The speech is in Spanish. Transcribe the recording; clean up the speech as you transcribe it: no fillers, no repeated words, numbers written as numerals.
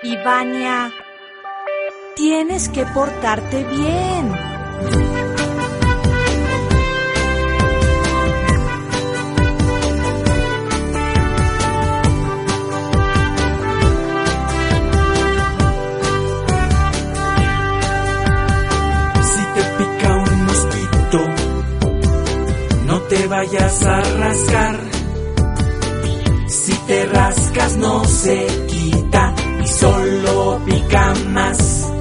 Vania, tienes que portarte bien. Si te pica un mosquito, no te vayas a rascar. Si te rascas no se quita y solo pica más.